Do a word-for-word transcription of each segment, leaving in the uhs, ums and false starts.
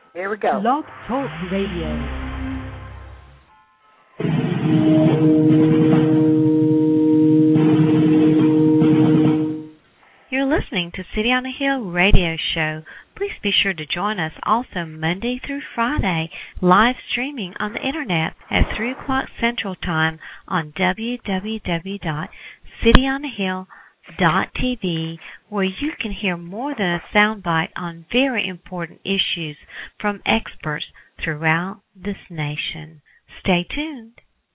Here we go. Blog Talk Radio. You're listening to City on a Hill radio show. Please be sure to join us also Monday through Friday, live streaming on the internet at three o'clock Central Time on w w w dot city on a hill dot t v, where you can hear more than a soundbite on very important issues from experts throughout this nation. Stay tuned.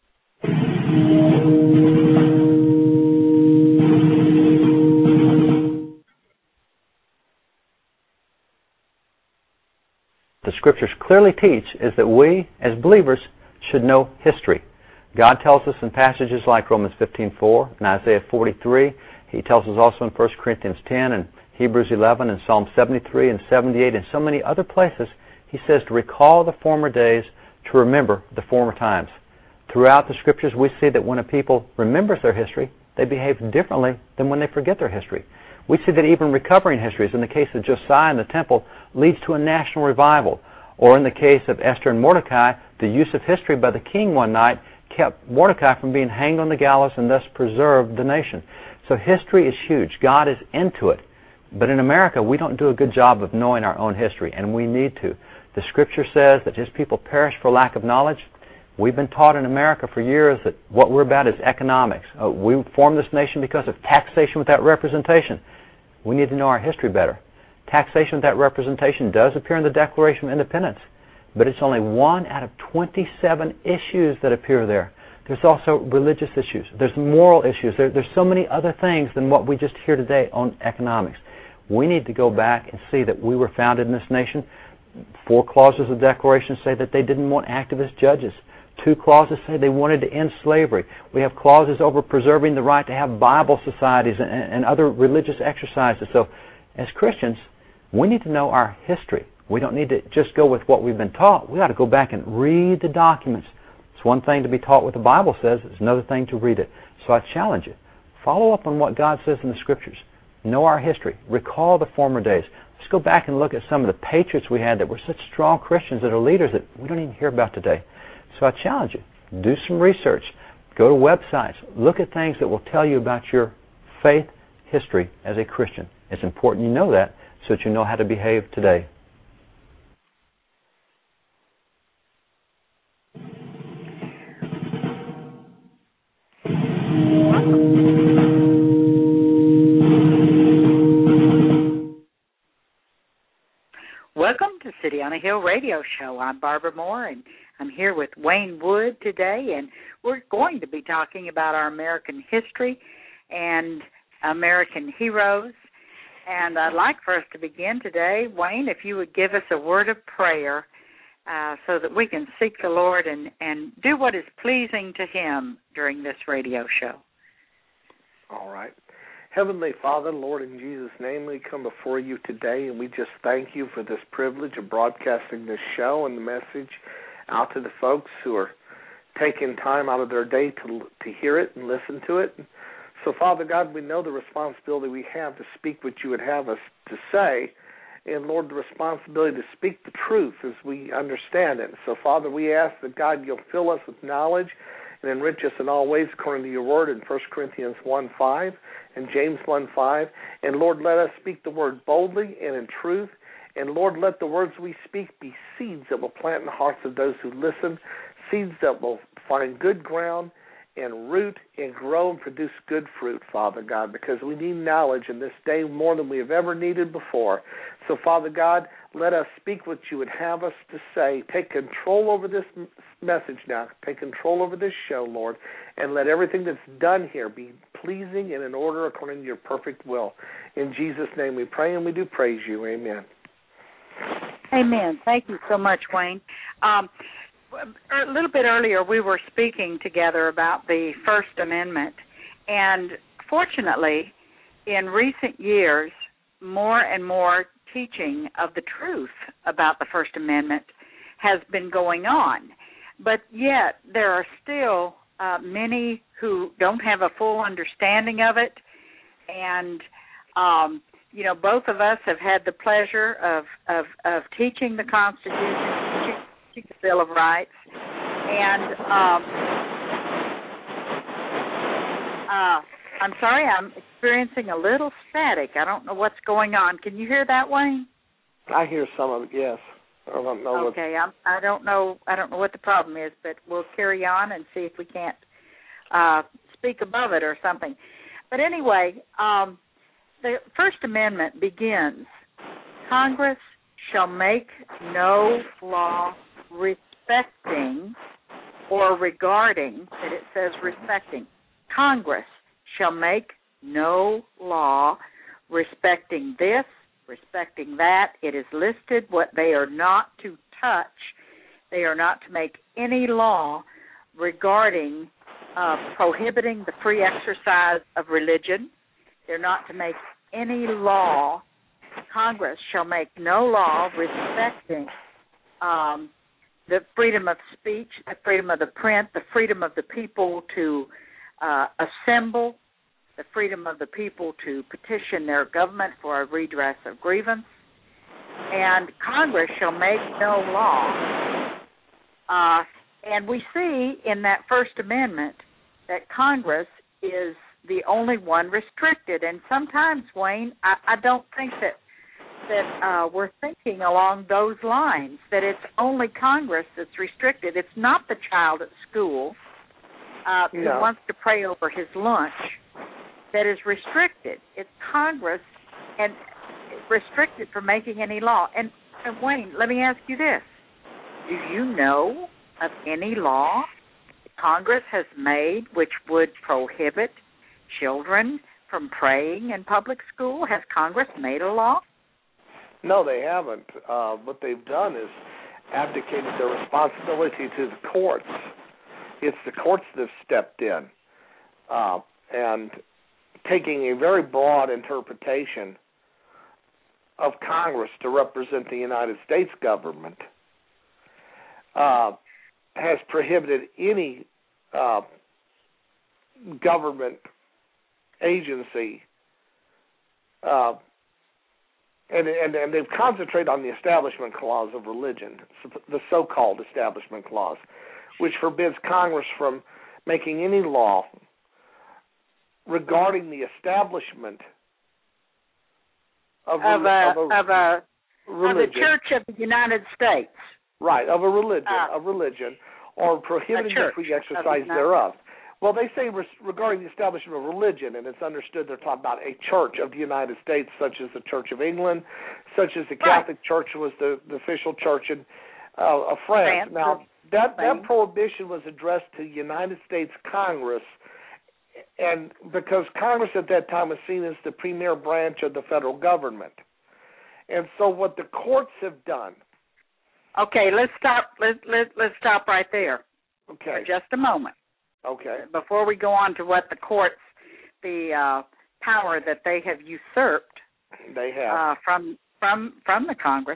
The Scriptures clearly teach is that we, as believers, should know history. God tells us in passages like Romans fifteen four and Isaiah forty-three. He tells us also in First Corinthians ten and Hebrews eleven and Psalm seventy-three and seventy-eight and so many other places. He says to recall the former days, to remember the former times. Throughout the Scriptures, we see that when a people remembers their history, they behave differently than when they forget their history. We see that even recovering histories, in the case of Josiah and the temple, leads to a national revival. Or in the case of Esther and Mordecai, the use of history by the king one night kept Mordecai from being hanged on the gallows and thus preserved the nation. So history is huge. God is into it. But in America, we don't do a good job of knowing our own history, and we need to. The Scripture says that His people perish for lack of knowledge. We've been taught in America for years that what we're about is economics. Uh, we formed this nation because of taxation without representation. We need to know our history better. Taxation without representation does appear in the Declaration of Independence, but it's only one out of twenty-seven issues that appear there. There's also religious issues. There's moral issues. There, there's so many other things than what we just hear today on economics. We need to go back and see that we were founded in this nation. Four clauses of the Declaration say that they didn't want activist judges. Two clauses say they wanted to end slavery. We have clauses over preserving the right to have Bible societies and, and other religious exercises. So as Christians, we need to know our history. We don't need to just go with what we've been taught. We ought to go back and read the documents. It's one thing to be taught what the Bible says. It's another thing to read it. So I challenge you. Follow up on what God says in the Scriptures. Know our history. Recall the former days. Let's go back and look at some of the patriots we had that were such strong Christians that are leaders that we don't even hear about today. So I challenge you. Do some research. Go to websites. Look at things that will tell you about your faith history as a Christian. It's important you know that so that you know how to behave today. Welcome to City on a Hill radio show. I'm Barbara Moore, and I'm here with Wayne Wood today, and we're going to be talking about our American history and American heroes. And I'd like for us to begin today, Wayne, if you would give us a word of prayer uh, so that we can seek the Lord and, and do what is pleasing to Him during this radio show. All right. Heavenly Father, Lord, in Jesus' name, we come before you today, and we just thank you for this privilege of broadcasting this show and the message out to the folks who are taking time out of their day to to hear it and listen to it. So, Father God, we know the responsibility we have to speak what you would have us to say, and, Lord, the responsibility to speak the truth as we understand it. So, Father, we ask that, God, you'll fill us with knowledge and enrich us in all ways according to your word in First Corinthians one five and James one five. And, Lord, let us speak the word boldly and in truth. And, Lord, let the words we speak be seeds that will plant in the hearts of those who listen, seeds that will find good ground and root and grow and produce good fruit, Father God, because we need knowledge in this day more than we have ever needed before. So, Father God, let us speak what you would have us to say. Take control over this message now. Take control over this show, Lord, and let everything that's done here be pleasing and in order according to your perfect will. In Jesus' name we pray and we do praise you. Amen. Amen. Thank you so much, Wayne. Um, a little bit earlier, we were speaking together about the First Amendment, and fortunately, in recent years, more and more teaching of the truth about the First Amendment has been going on. But yet, there are still uh, many who don't have a full understanding of it, and um, you know, both of us have had the pleasure of of, of teaching the Constitution, teaching the Bill of Rights, and um, uh, I'm sorry, I'm experiencing a little static. I don't know what's going on. Can you hear that, Wayne? I hear some of it. Yes. I don't know. Okay, I'm, I don't know. I don't know what the problem is, but we'll carry on and see if we can't uh, speak above it or something. But anyway, um, the First Amendment begins: Congress shall make no law respecting or regarding. That it says respecting. Congress shall make no law respecting this, respecting that. It is listed what they are not to touch. They are not to make any law regarding uh, prohibiting the free exercise of religion. They're not to make any law. Congress shall make no law respecting um, the freedom of speech, the freedom of the print, the freedom of the people to uh, assemble, the freedom of the people to petition their government for a redress of grievance. And Congress shall make no law. Uh, and we see in that First Amendment that Congress is the only one restricted. And sometimes, Wayne, I, I don't think that that uh, we're thinking along those lines, that it's only Congress that's restricted. It's not the child at school uh, no. who wants to pray over his lunch that is restricted. It's Congress and restricted from making any law. And, and Wayne, let me ask you this. Do you know of any law Congress has made which would prohibit children from praying in public school? Has Congress made a law? No, they haven't. Uh, what they've done is abdicated their responsibility to the courts. It's the courts that have stepped in uh, and taking a very broad interpretation of Congress to represent the United States government, uh, has prohibited any uh, government agency, uh, and, and, and they've concentrated on the Establishment Clause of religion, the so-called Establishment Clause, which forbids Congress from making any law regarding the establishment of, of, a, a, of, a, of, a, religion. of the Church of the United States. Right, of a religion, uh, of religion, or prohibiting the free exercise the thereof. Well, they say res- regarding the establishment of religion, and it's understood they're talking about a church of the United States, such as the Church of England, such as the Catholic right. Church was the, the official church in, uh, of France. France. Now, that, that prohibition was addressed to the United States Congress, and because Congress at that time was seen as the premier branch of the federal government. And so what the courts have done. Okay, let's stop. Let, let, let's stop right there okay. for just a moment. Okay. Before we go on to what the courts, the uh, power that they have usurped, they have uh, from from from the Congress.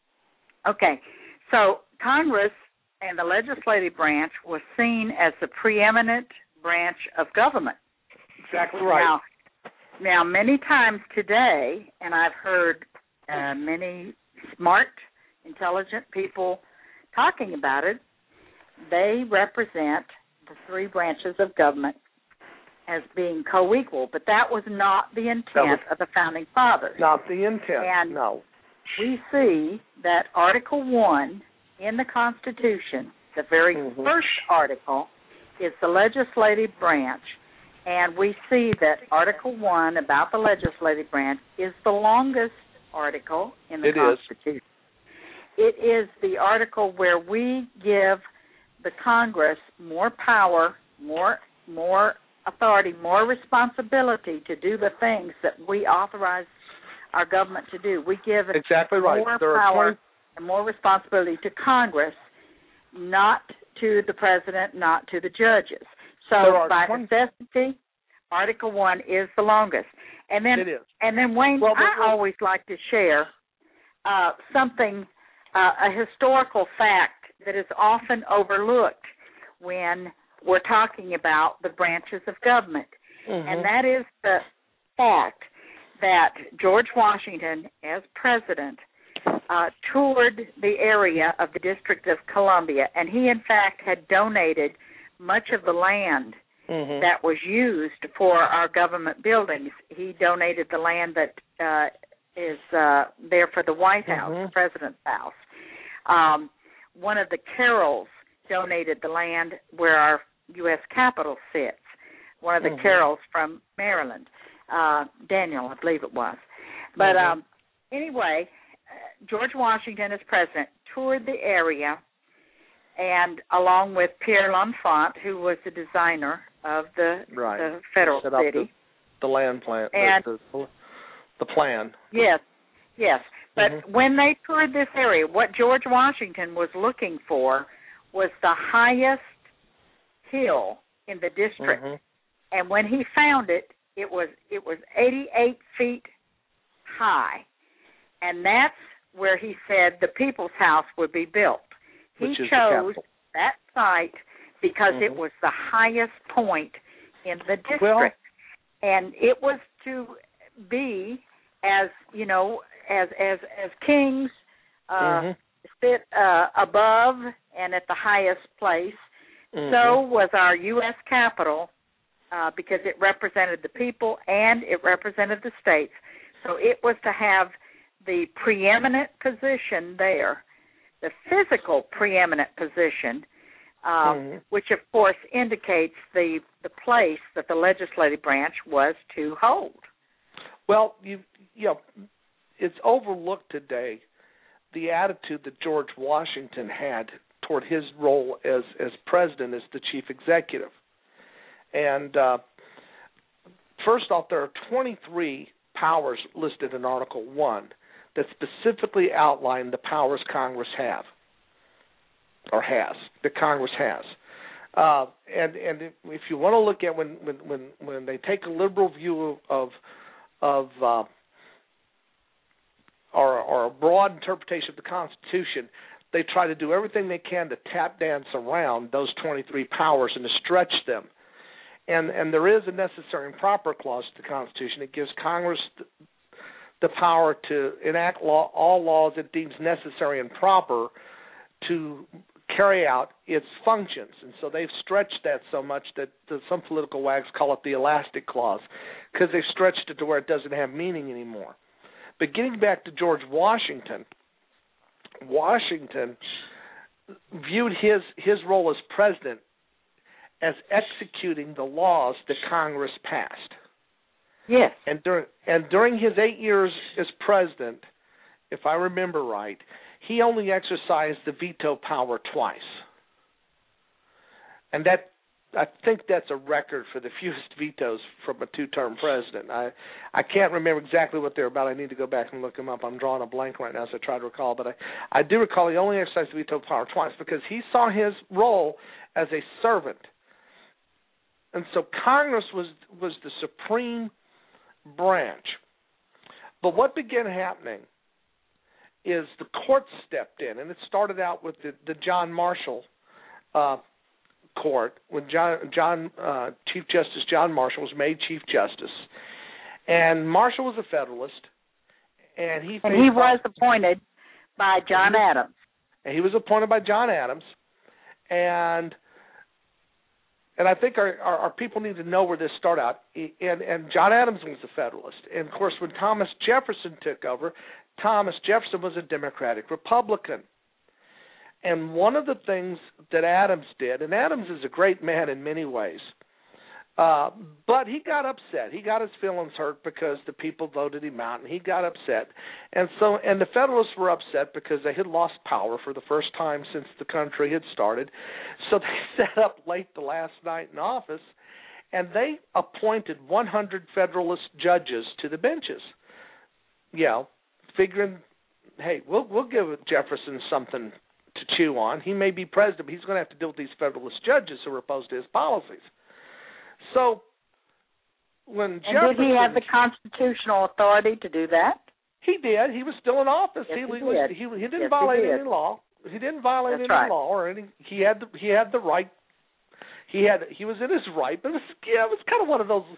Okay, so Congress and the legislative branch was seen as the preeminent branch of government. Exactly right. Now, now many times today, and I've heard uh, many smart, intelligent people talking about it, they represent the three branches of government as being co-equal, but that was not the intent was of the Founding Fathers. Not the intent, and no. We see that Article one in the Constitution, the very mm-hmm. first article, is the legislative branch, and we see that Article one about the legislative branch is the longest article in the it Constitution. Is. It is the article where we give the Congress more power, more more authority, more responsibility to do the things that we authorize our government to do. We give exactly right. more there power twenty and more responsibility to Congress, not to the president, not to the judges. So by twenty necessity, Article one is the longest. And then, it is. and then Wayne, well, I always like to share uh, something, uh, a historical fact that is often overlooked when we're talking about the branches of government. Mm-hmm. And that is the fact that George Washington, as president, uh, toured the area of the District of Columbia, and he, in fact, had donated much of the land mm-hmm. that was used for our government buildings. He donated the land that uh, is uh, there for the White House, mm-hmm. the President's house. Um, one of the Carrolls donated the land where our U S Capitol sits, one of the mm-hmm. Carrolls from Maryland. Uh, Daniel, I believe it was. But mm-hmm. um, anyway, uh, George Washington, as president, toured the area, and along with Pierre L'Enfant, who was the designer of the, right. the federal Set city. The, the land plan. And, the, the, the plan. Yes, yes. But mm-hmm. when they toured this area, what George Washington was looking for was the highest hill in the district. Mm-hmm. And when he found it, it was it was eighty-eight feet high. And that's where he said the People's House would be built. He Which is chose that site because mm-hmm. it was the highest point in the district. Well, and it was to be, as, you know, as as, as kings uh, mm-hmm. sit uh, above and at the highest place, mm-hmm. so was our U S Capitol, uh, because it represented the people and it represented the states. So it was to have the preeminent position there, the physical preeminent position, uh, mm-hmm. which, of course, indicates the, the place that the legislative branch was to hold. Well, you, you know, it's overlooked today, the attitude that George Washington had toward his role as, as president, as the chief executive. And uh, first off, there are twenty-three powers listed in Article one that specifically outline the powers Congress have, or has, that Congress has. Uh, and and if you want to look at when when when, when they take a liberal view of of uh, or, or a broad interpretation of the Constitution, they try to do everything they can to tap dance around those twenty-three powers and to stretch them. And and there is a necessary and proper clause to the Constitution. It gives Congress the, the power to enact law, all laws it deems necessary and proper to carry out its functions. And so they've stretched that so much that some political wags call it the elastic clause, because they've stretched it to where it doesn't have meaning anymore. But getting back to George Washington, Washington viewed his, his role as president as executing the laws that Congress passed. Yes. And during and during his eight years as president, if I remember right, he only exercised the veto power twice. And that I think that's a record for the fewest vetoes from a two-term president. I I can't remember exactly what they're about. I need to go back and look them up. I'm drawing a blank right now as I try to recall. But I, I do recall he only exercised the veto power twice because he saw his role as a servant. And so Congress was was the supreme branch. But what began happening is the court stepped in, and it started out with the, the John Marshall uh, court when John, John uh, Chief Justice John Marshall was made Chief Justice, and Marshall was a Federalist, and he and he was appointed by John Adams. And he was appointed by John Adams, and and I think our, our, our people need to know where this started out. And, and John Adams was a Federalist, and of course when Thomas Jefferson took over, Thomas Jefferson was a Democratic Republican. And one of the things that Adams did, and Adams is a great man in many ways, uh, but he got upset. He got his feelings hurt because the people voted him out, and he got upset. And so, and the Federalists were upset because they had lost power for the first time since the country had started. So they sat up late the last night in office, and they appointed one hundred Federalist judges to the benches. You know, figuring, hey, we'll we'll give Jefferson something to chew on. He may be president, but he's going to have to deal with these Federalist judges who are opposed to his policies. So when and Jefferson... did he have the constitutional authority to do that? He did. He was still in office. Yes, he, he, was, did. he, he didn't yes, violate he did. any law. He didn't violate That's any right. law or any. He had the, he had the right. He had he was in his right, but it was, yeah, it was kind of one of those.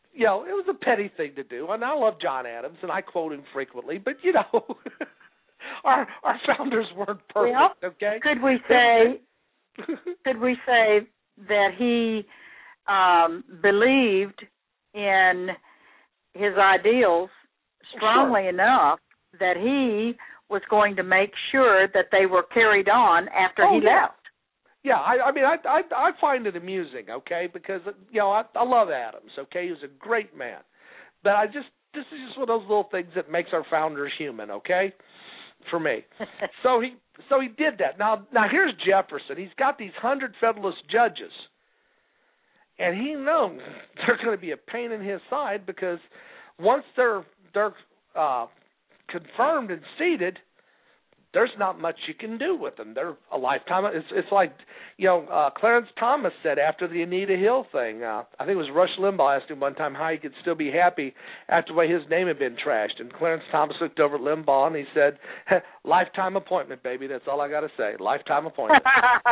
you know, it was a petty thing to do. And I love John Adams, and I quote him frequently. But you know, our our founders weren't perfect. Well, okay, could we say could we say that he um, believed in his ideals strongly sure. enough that he was going to make sure that they were carried on after oh, he yeah. left? Yeah, I, I mean, I, I I find it amusing, okay, because you know I, I love Adams, okay, he was a great man, but I just this is just one of those little things that makes our founders human, okay, for me. so he so he did that. Now now here's Jefferson. He's got these hundred Federalist judges, and he knows they're going to be a pain in his side because once they're they're uh, confirmed and seated, there's not much you can do with them. They're a lifetime. It's, it's like, you know, uh, Clarence Thomas said after the Anita Hill thing. Uh, I think it was Rush Limbaugh asked him one time how he could still be happy after the way his name had been trashed. And Clarence Thomas looked over at Limbaugh and he said, lifetime appointment, baby. That's all I got to say. Lifetime appointment.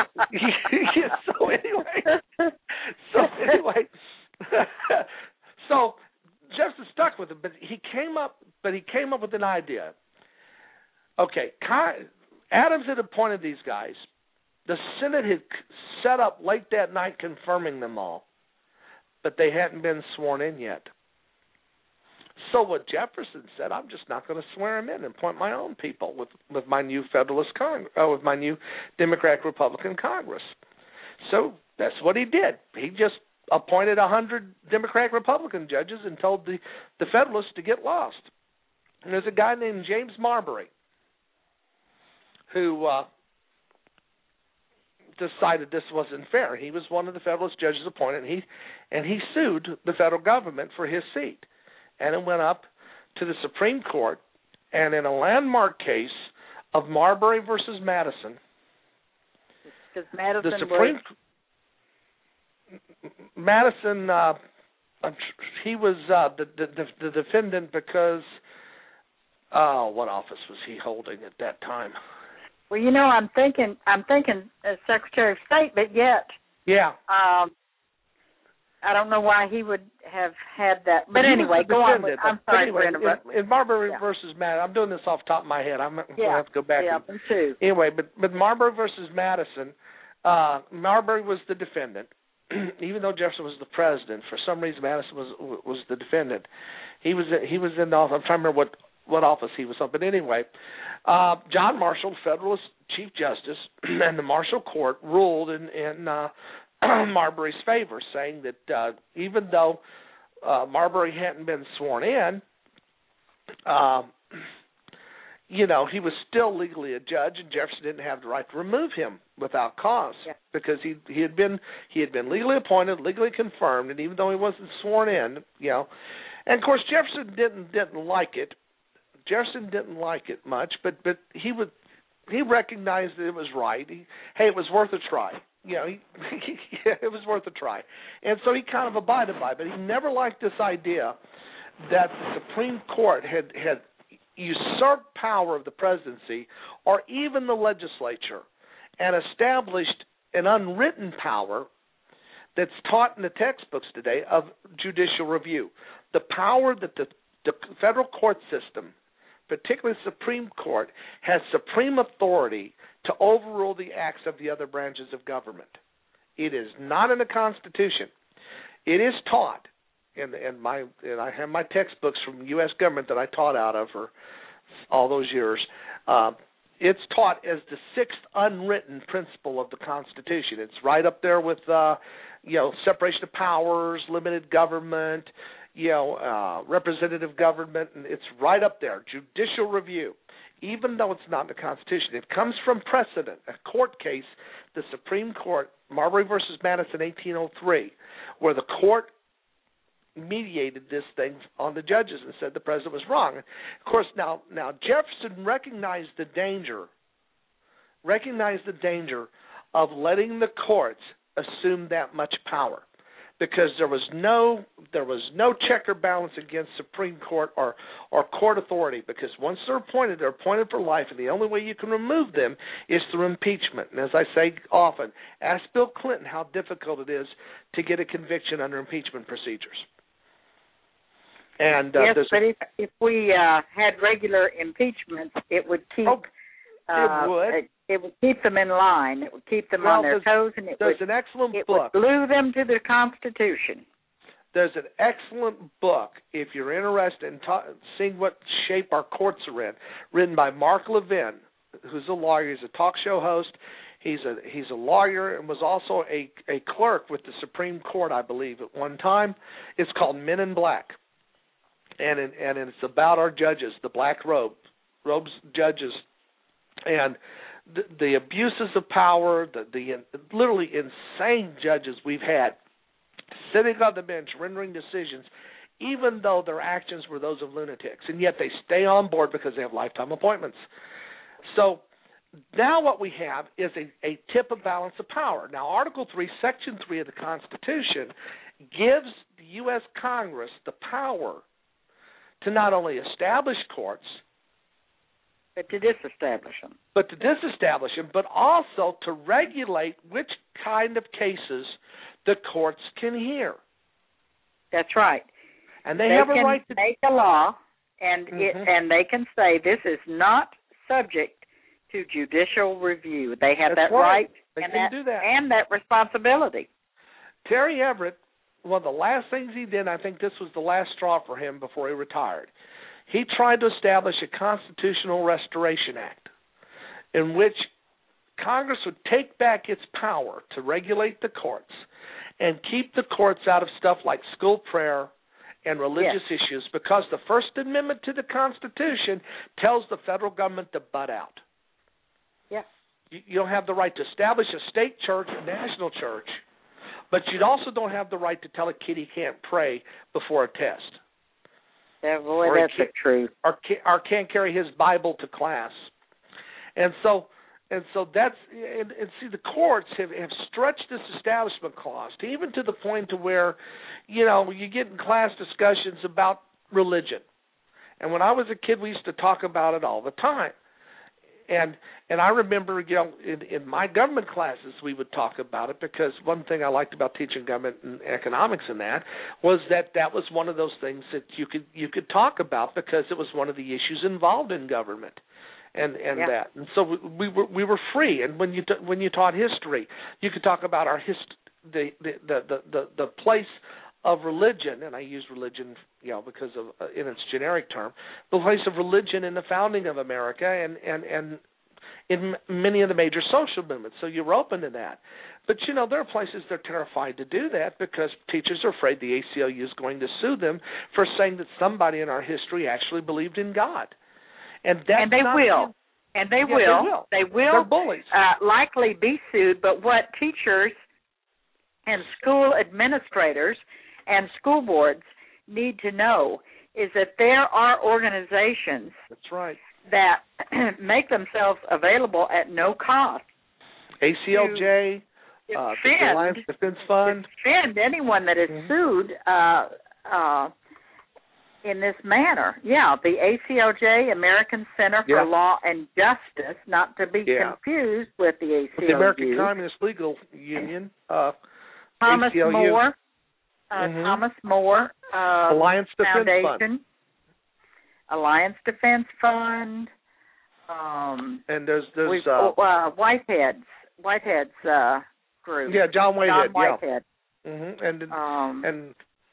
so anyway, so anyway, so Jefferson stuck with him, but he came up, but he came up with an idea. Okay, Adams had appointed these guys. The Senate had set up late that night confirming them all, but they hadn't been sworn in yet. So what Jefferson said, I'm just not going to swear them in and appoint my own people with, with my new Federalist Congress, uh, with my new Democratic-Republican Congress. So that's what he did. He just appointed one hundred Democratic-Republican judges and told the, the Federalists to get lost. And there's a guy named James Marbury who uh, decided this wasn't fair. He was one of the Federalist judges appointed, and he and he sued the federal government for his seat. And it went up to the Supreme Court, and in a landmark case of Marbury versus Madison, because Madison the Supreme was... Madison, uh, he was uh, the, the the defendant because, oh, what office was he holding at that time? Well, you know, I'm thinking, I'm thinking as Secretary of State, but yet, yeah, um, I don't know why he would have had that. But he anyway, go on. With, I'm sorry anyway, for interrupting. In, in Marbury yeah. versus Madison, I'm doing this off the top of my head. I'm going to yeah. have to go back. Yeah, and, me too. Anyway, but but Marbury versus Madison, uh, Marbury was the defendant, even though Jefferson was the president. For some reason, Madison was was the defendant. He was he was in the office. I'm trying to remember what. what office he was on. But anyway, uh, John Marshall, Federalist Chief Justice, and the Marshall Court ruled in, in uh, Marbury's favor, saying that uh, even though uh, Marbury hadn't been sworn in, uh, you know, he was still legally a judge, and Jefferson didn't have the right to remove him without cause yeah. because he he had been he had been legally appointed, legally confirmed, and even though he wasn't sworn in, you know, and of course Jefferson didn't didn't like it. Jefferson didn't like it much, but but he would he recognized that it was right. He, hey, it was worth a try. You know, he, he, it was worth a try, and so he kind of abided by it. But he never liked this idea that the Supreme Court had had usurped power of the presidency or even the legislature, and established an unwritten power that's taught in the textbooks today of judicial review, the power that the the federal court system, particularly the Supreme Court, has supreme authority to overrule the acts of the other branches of government. It is not in the Constitution. It is taught, and and my and I have my textbooks from U S government that I taught out of for all those years. Uh, it's taught as the sixth unwritten principle of the Constitution. It's right up there with uh, you know separation of powers, limited government, you know, uh, representative government, and it's right up there, judicial review, even though it's not in the Constitution. It comes from precedent, a court case, the Supreme Court, Marbury versus Madison, eighteen oh three, where the court mediated this thing on the judges and said the president was wrong. Of course, now, now Jefferson recognized the danger, recognized the danger of letting the courts assume that much power, because there was no there was no check or balance against Supreme Court or, or court authority, because once they're appointed, they're appointed for life, and the only way you can remove them is through impeachment. And as I say often, ask Bill Clinton how difficult it is to get a conviction under impeachment procedures. And uh, yes, there's but a, if if we uh, had regular impeachments, it would keep oh, uh, it would it, it would keep them in line. It would keep them well, on their there's, toes, and it there's would an excellent it book. would glue them to the Constitution. There's an excellent book, if you're interested in ta- seeing what shape our courts are in, written by Mark Levin, who's a lawyer. He's a talk show host. He's a he's a lawyer and was also a, a clerk with the Supreme Court, I believe, at one time. It's called Men in Black, and it, and it's about our judges, the black robe, robes judges, and the, the abuses of power, the, the literally insane judges we've had sitting on the bench rendering decisions, even though their actions were those of lunatics, and yet they stay on board because they have lifetime appointments. So now what we have is a, a tip of balance of power. Now, Article three, Section three of the Constitution gives the U S Congress the power to not only establish courts, but to disestablish them. But to disestablish them, but also to regulate which kind of cases the courts can hear. That's right. And they, they have a can right to make a law, and mm-hmm. it, and they can say this is not subject to judicial review. They have That's that right. right They and can that, do that. and that responsibility. Terry Everett, one of the last things he did, I think this was the last straw for him before he retired, he tried to establish a Constitutional Restoration Act in which Congress would take back its power to regulate the courts and keep the courts out of stuff like school prayer and religious yes. issues, because the First Amendment to the Constitution tells the federal government to butt out. Yeah. You, you don't have the right to establish a state church, a national church, but you also don't have the right to tell a kid he can't pray before a test. Yeah, boy, or that's the truth. Or, or can't carry his Bible to class. And so And so that's and, and see the courts have, have stretched this establishment clause to even to the point to where, you know, you get in class discussions about religion. And when I was a kid, we used to talk about it all the time. And and I remember, you know, in, in my government classes, we would talk about it, because one thing I liked about teaching government and economics in that was that that was one of those things that you could you could talk about, because it was one of the issues involved in government. And and yeah. that, and so we, we were we were free. And when you t- when you taught history, you could talk about our hist- the, the, the, the, the place of religion, and I use religion, you know, because of uh, in its generic term, the place of religion in the founding of America, and and and in m- many of the major social movements. So you're open to that. But you know, there are places they're terrified to do that, because teachers are afraid the A C L U is going to sue them for saying that somebody in our history actually believed in God. And, that's and they not will. The, and they, yeah, will. they will. They will. They're bullies. Uh, likely be sued, but what teachers and school administrators and school boards need to know is that there are organizations That's right. that make themselves available at no cost. A C L J, uh, the Alliance Defense Fund. Defend anyone that is mm-hmm. sued uh, uh, in this manner. Yeah, the A C L J, American Center for yeah. Law and Justice, not to be yeah. confused with the A C L U. With the American Communist Legal Union. Uh, Thomas A C L U. More. Uh, mm-hmm. Thomas More. Uh, Alliance Defense Foundation. Fund. Alliance Defense Fund. Um, and there's there's uh, uh, Whitehead's Whitehead's uh, group. Yeah, John Whitehead. John Whitehead. Yeah. Mm-hmm. And um, and.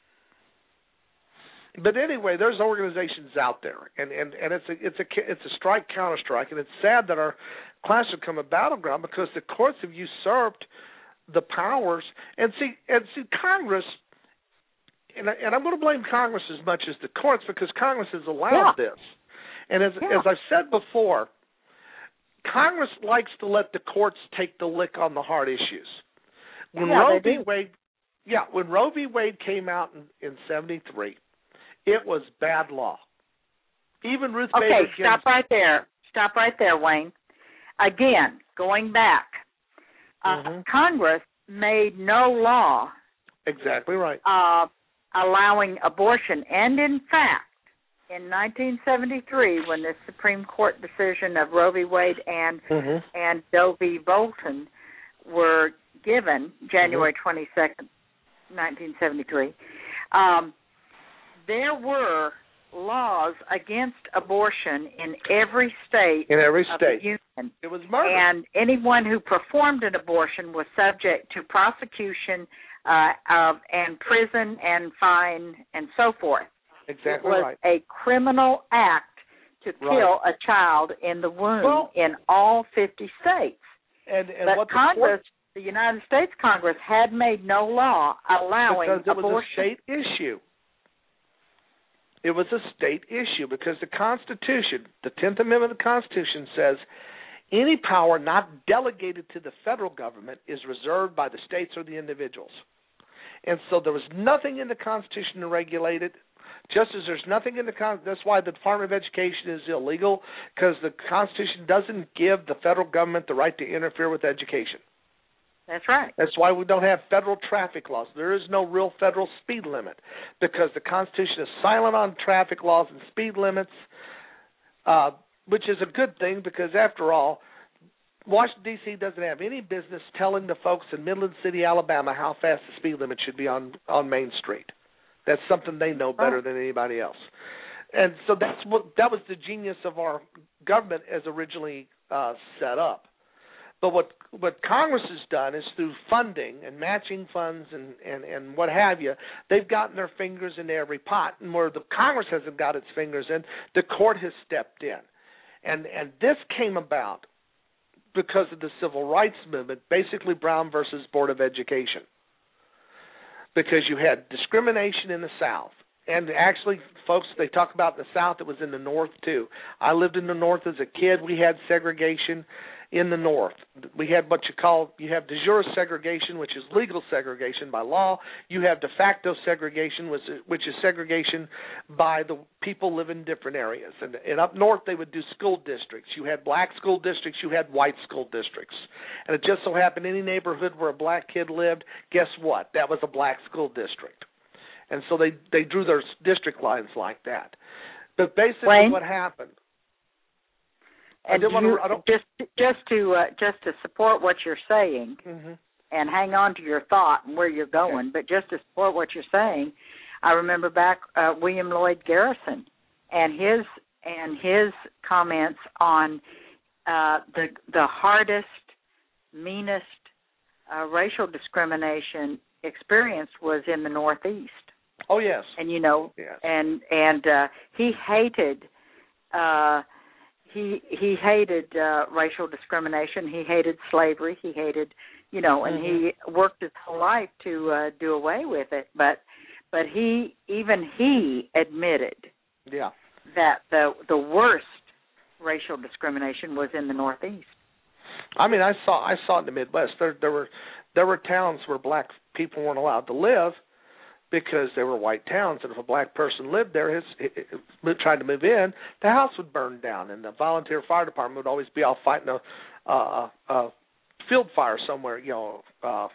But anyway, there's organizations out there, and, and, and it's a it's a it's a strike counter strike, and it's sad that our class has become a battleground, because the courts have usurped the powers. And see and see Congress, and I, and I'm going to blame Congress as much as the courts, because Congress has allowed yeah. this. And as yeah. as I've said before, Congress likes to let the courts take the lick on the hard issues. When yeah, Roe v. Wade, yeah, when Roe v. Wade came out in, in seventy-three. It was bad law. Even Ruth okay, Bader Ginsburg. Okay, stop right there. Stop right there, Wayne. Again, going back, mm-hmm. uh, Congress made no law. Exactly right. Uh, allowing abortion. And in fact, in nineteen seventy-three, when the Supreme Court decision of Roe v. Wade and mm-hmm. and Doe v. Bolton were given, January twenty-second, nineteen seventy-three, um, there were laws against abortion in every state. In every of state. the Union. It was murder. And anyone who performed an abortion was subject to prosecution uh, of, and prison and fine and so forth. Exactly it was right. a criminal act to kill right. a child in the womb well, in all fifty states. And, and but what Congress, the, the United States Congress, had made no law allowing because it abortion. was a state issue. It was a state issue because the Constitution, the tenth Amendment of the Constitution says any power not delegated to the federal government is reserved by the states or the individuals. And so there was nothing in the Constitution to regulate it, just as there's nothing in the Constitution. That's why the Department of Education is illegal, because the Constitution doesn't give the federal government the right to interfere with education. That's right. That's why we don't have federal traffic laws. There is no real federal speed limit because the Constitution is silent on traffic laws and speed limits, uh, which is a good thing because, after all, Washington, D C doesn't have any business telling the folks in Midland City, Alabama, how fast the speed limit should be on, on Main Street. That's something they know better than anybody else. And so that's what that was the genius of our government as originally uh, set up. But what what Congress has done is through funding and matching funds and, and, and what have you, they've gotten their fingers in every pot. And where the Congress hasn't got its fingers in, the court has stepped in. And and this came about because of the civil rights movement, basically Brown versus Board of Education. Because you had discrimination in the South. And actually, folks, they talk about the South, it was in the North too. I lived in the North as a kid. We had segregation in the North. We had what you call, you have de jure segregation, which is legal segregation by law. You have de facto segregation, which is, which is segregation by the people live in different areas. And, and up north, they would do school districts. You had black school districts. You had white school districts. And it just so happened any neighborhood where a black kid lived, guess what? That was a black school district. And so they, they drew their district lines like that. But basically Wayne? what happened... And I you, I don't, just just to uh, just to support what you're saying, mm-hmm. and hang on to your thought and where you're going, okay. but just to support what you're saying, I remember back uh, William Lloyd Garrison and his and his comments on uh, the the hardest, meanest uh, racial discrimination experienced was in the Northeast. Oh yes, and you know, yes. and and uh, he hated. Uh, He he hated uh, racial discrimination. He hated slavery. He hated, you know, and mm-hmm. he worked his whole life to uh, do away with it. But but he even he admitted yeah. that the the worst racial discrimination was in the Northeast. I mean, I saw I saw it in the Midwest. There there were there were towns where black people weren't allowed to live because they were white towns, and if a black person lived there, his, his, his tried to move in, the house would burn down, and the volunteer fire department would always be off fighting a, a, a field fire somewhere, you know, uh,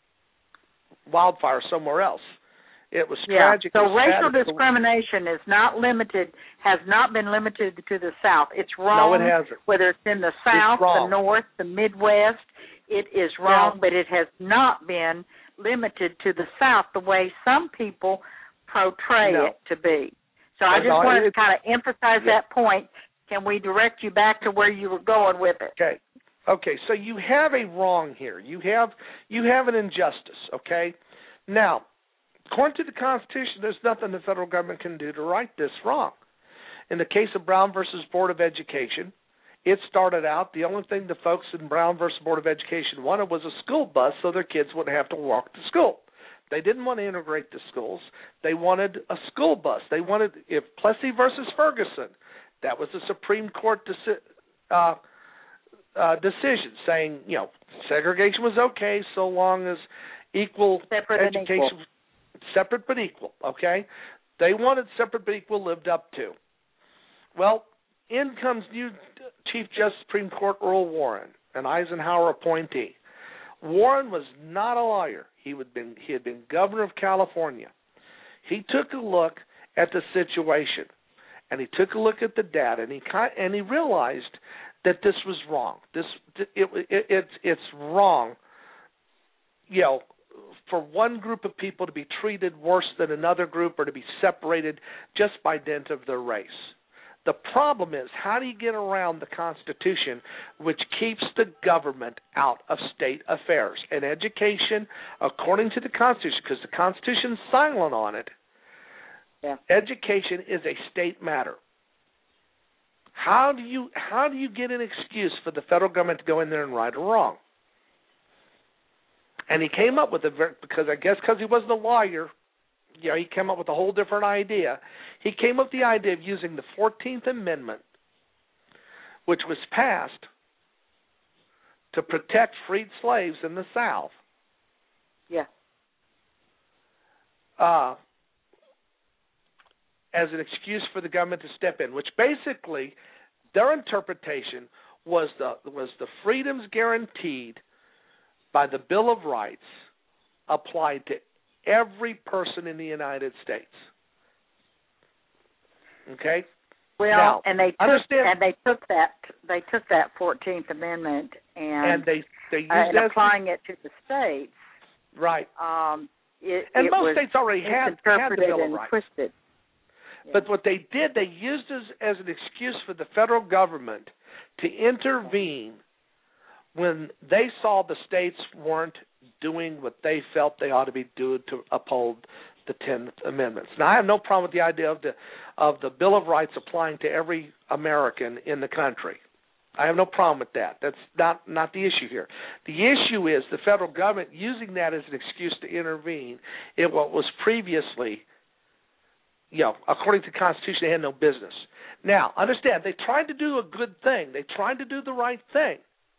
wildfire somewhere else. It was yeah. tragic. So it was racial sad. discrimination is not limited, has not been limited to the South. It's wrong. No, it hasn't. Whether it's in the South, the North, the Midwest, it is wrong, yeah. but it has not been limited to the South the way some people portray no. it to be. So I just no, wanted it, to kind of emphasize yeah. that point. Can we direct you back to where you were going with it? Okay. Okay, so you have a wrong here. You have you have an injustice, okay? Now, according to the Constitution, there's nothing the federal government can do to right this wrong. In the case of Brown versus Board of Education, it started out, the only thing the folks in Brown versus Board of Education wanted was a school bus so their kids wouldn't have to walk to school. They didn't want to integrate the schools. They wanted a school bus. They wanted, if Plessy versus Ferguson, that was a Supreme Court deci- uh, uh, decision saying, you know, segregation was okay so long as equal separate education, and equal. separate but equal, okay? They wanted separate but equal lived up to. Well, in comes new Chief Justice Supreme Court Earl Warren, an Eisenhower appointee. Warren was not a lawyer. He had been he had been governor of California. He took a look at the situation, and he took a look at the data, and he and he realized that this was wrong. This it, it, it's it's wrong, you know, for one group of people to be treated worse than another group or to be separated just by dint of their race. The problem is, how do you get around the Constitution, which keeps the government out of state affairs? And education, according to the Constitution, because the Constitution is silent on it, yeah. education is a state matter. How do you how do you get an excuse for the federal government to go in there and right or wrong? And he came up with a very, because I guess because he wasn't a lawyer, you know, he came up with a whole different idea. He came up with the idea of using the fourteenth Amendment, which was passed to protect freed slaves in the South. Yeah. Uh, as an excuse for the government to step in, which basically their interpretation was the was the freedoms guaranteed by the Bill of Rights applied to every person in the United States. Okay? Well, now, and they took understand, and they took that they took that fourteenth Amendment and, and they they used uh, and that applying it to the states. Right. Um, it, and it most was states already had, had the Bill of Rights. Twisted. But what they did, they used as, as an excuse for the federal government to intervene when they saw the states weren't doing what they felt they ought to be doing to uphold the Tenth Amendment. Now, I have no problem with the idea of the of the Bill of Rights applying to every American in the country. I have no problem with that. That's not, not the issue here. The issue is the federal government using that as an excuse to intervene in what was previously, you know, according to the Constitution, they had no business. Now, understand, they tried to do a good thing. They tried to do the right thing.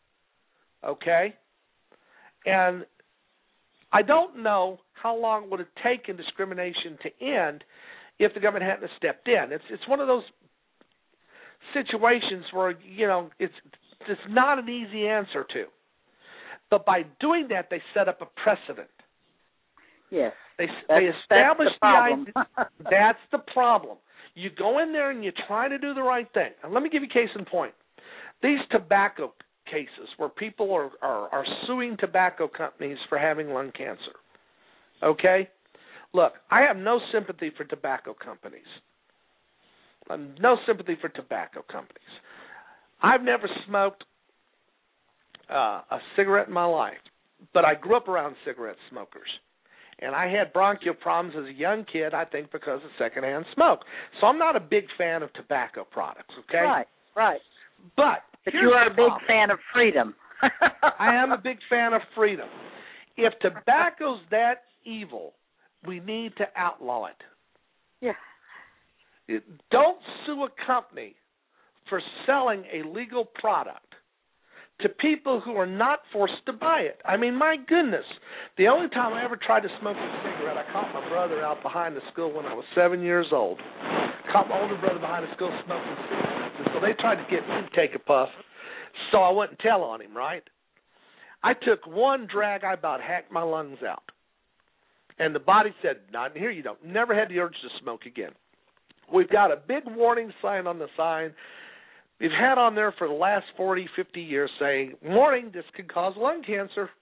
Okay? And I don't know how long it would have taken discrimination to end if the government hadn't stepped in. It's it's one of those situations where, you know, it's it's not an easy answer to. But by doing that, they set up a precedent. Yes. They that's, they established that's the, the idea. That's the problem. You go in there and you try to do the right thing. And let me give you a case in point. These tobacco cases where people are, are, are suing tobacco companies for having lung cancer. Okay? Look, I have no sympathy for tobacco companies. No sympathy for tobacco companies. I've never smoked uh, a cigarette in my life, but I grew up around cigarette smokers. And I had bronchial problems as a young kid, I think, because of secondhand smoke. So I'm not a big fan of tobacco products, okay? Right, right. But, but you are a big problem. fan of freedom. I am a big fan of freedom. If tobacco's that evil, we need to outlaw it. Yeah. It, don't sue a company for selling a legal product to people who are not forced to buy it. I mean, my goodness. The only time I ever tried to smoke a cigarette, I caught my brother out behind the school when I was seven years old. Caught my older brother behind the school smoking cigarettes. And so they tried to get me to take a puff, so I wouldn't tell on him, right? I took one drag, I about hacked my lungs out. And the body said, not in here you don't. Never had the urge to smoke again. We've got a big warning sign on the sign. We've had on there for the last forty, fifty years saying, warning, this could cause lung cancer.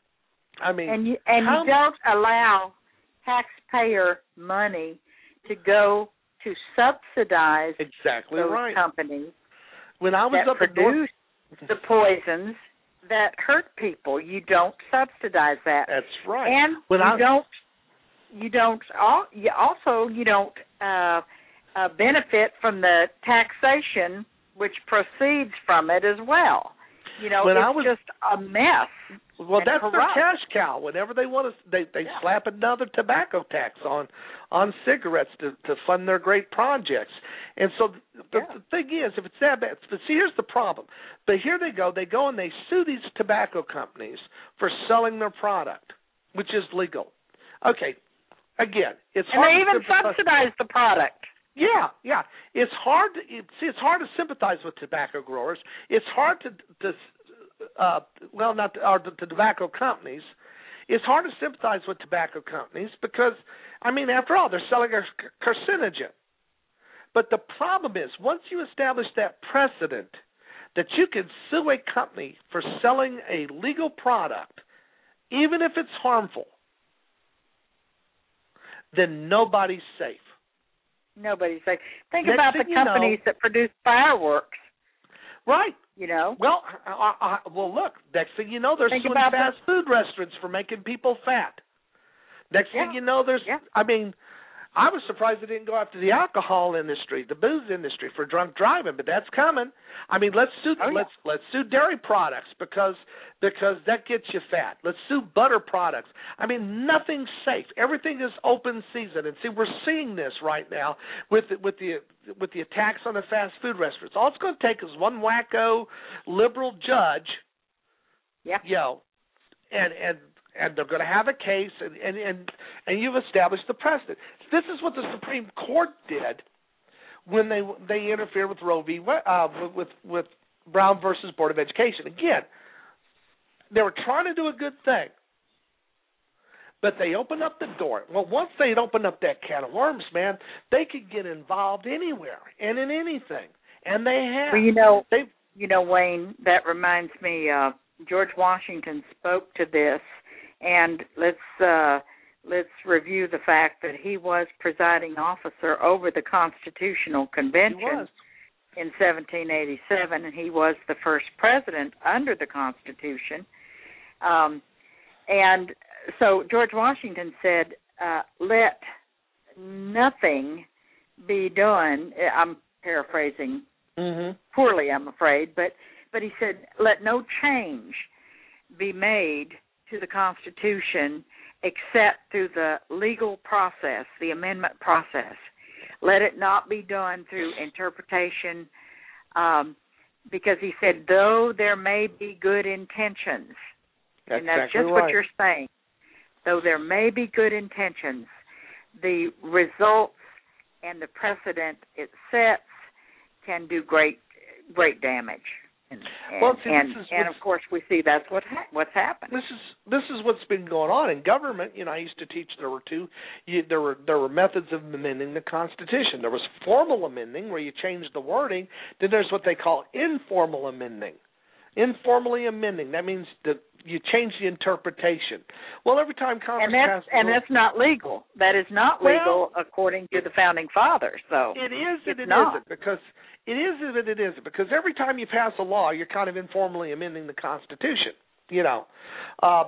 I mean, and you, and you don't allow taxpayer money to go to subsidize exactly those right. companies when I was that up produce at North, the poisons that hurt people. You don't subsidize that. That's right. And when you I, don't. You don't. You also you don't uh, uh, benefit from the taxation which proceeds from it as well. You know, when it's I was, just a mess. Well, that's corrupt. their cash cow. Whenever they want to, they they yeah. slap another tobacco tax on on cigarettes to to fund their great projects. And so the, yeah. the thing is, if it's that bad, but see, here's the problem. But here they go. They go and they sue these tobacco companies for selling their product, which is legal. Okay, again, it's and hard they to even sympathize. subsidize the product. Yeah, yeah. It's hard to it, see. It's hard to sympathize with tobacco growers. It's hard to, to uh, well, not to, or to, to tobacco companies. It's hard to sympathize with tobacco companies because, I mean, after all, they're selling a carcinogen. But the problem is, once you establish that precedent that you can sue a company for selling a legal product, even if it's harmful, then nobody's safe. Nobody's safe. Think Next about the thing you companies know- that produce fireworks. Right. You know. Well, I, I, well, look. Next thing you know, they're Think suing about fast food restaurants for making people fat. Next Yeah. thing you know, there's. Yeah. I mean, I was surprised they didn't go after the alcohol industry, the booze industry for drunk driving, but that's coming. I mean, let's sue Oh, yeah. let's let's sue dairy products because because that gets you fat. Let's sue butter products. I mean, nothing's safe. Everything is open season, and see, we're seeing this right now with the, with the with the attacks on the fast food restaurants. All it's going to take is one wacko liberal judge, Yeah. you know, and and. and they're going to have a case, and, and, and, and you've established the precedent. This is what the Supreme Court did when they they interfered with Roe v. Uh, with with Brown versus Board of Education. Again, they were trying to do a good thing, but they opened up the door. Well, once they'd opened up that can of worms, man, they could get involved anywhere and in anything, and they have. Well, you know, they, you know, Wayne, that reminds me. Uh, George Washington spoke to this. And let's uh, let's review the fact that he was presiding officer over the Constitutional Convention in seventeen eighty-seven, and he was the first president under the Constitution. Um, and so George Washington said, uh, "Let nothing be done." I'm paraphrasing mm-hmm. poorly, I'm afraid, but but he said, "Let no change be made to the Constitution except through the legal process, the amendment process. Let it not be done through interpretation," um, because he said, though there may be good intentions, that's and that's exactly just right. what you're saying, though there may be good intentions, the results and the precedent it sets can do great great damage. And, and, well, see, and, this is and of course, we see that's what ha- what's happened. This is this is what's been going on in government. You know, I used to teach there were two. You, there were there were methods of amending the Constitution. There was formal amending, where you change the wording. Then there's what they call informal amending. Informally amending, that means that you change the interpretation. Well, every time Congress and that's passes and a, that's not legal. That is not well, legal according to the founding fathers. So it is and it's it not. isn't because it is and it isn't because every time you pass a law, you're kind of informally amending the Constitution. You know, uh,